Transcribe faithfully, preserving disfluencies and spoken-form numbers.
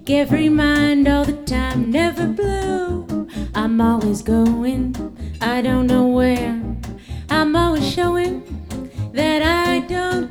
Carefree mind all the time, never blue. I'm always going, I don't know where. I'm always showing that I don't